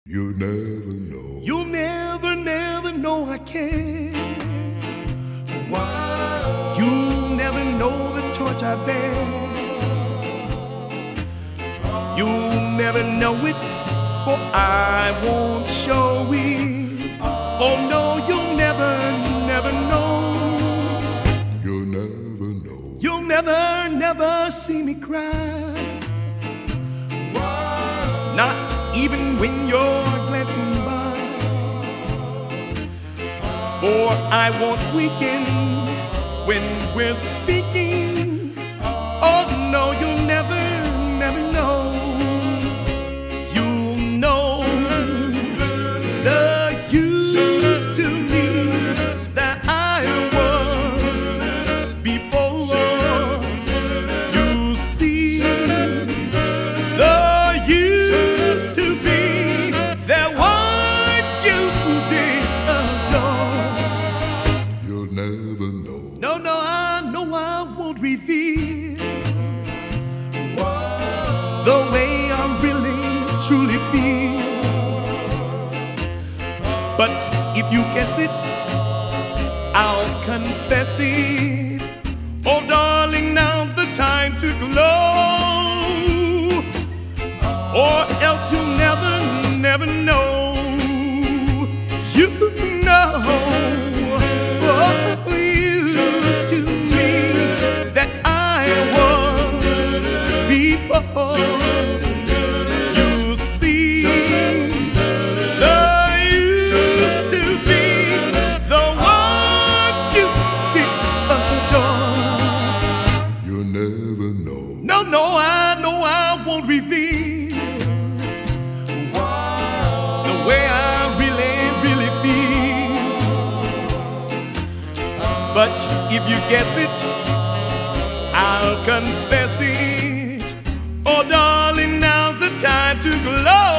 You'll never know. You'll never, never know I care. Why? You'll never know the torch I bear. You'll never know it, for I won't show it. Oh no, you'll never, never know. You'll never know. You'll never, never see me cry. Why? Not even when you're glancing by. For I won't weaken when we're speaking. Oh no, you'll never, never know. You'll know the used to me that I was before. You see, the used to be that one you did adore. You'll never know. No, no, I know I won't reveal the way I really truly feel. But if you guess it, I'll confess it. Oh darling, now's the time to glow, or else you'll never, never know. You know what used to me that I was before. You see, the used to be the one you did adore. You'll never know. No, no, I know I won't reveal the way I really, really feel. But if you guess it, I'll confess it. Oh darling, now's the time to glow.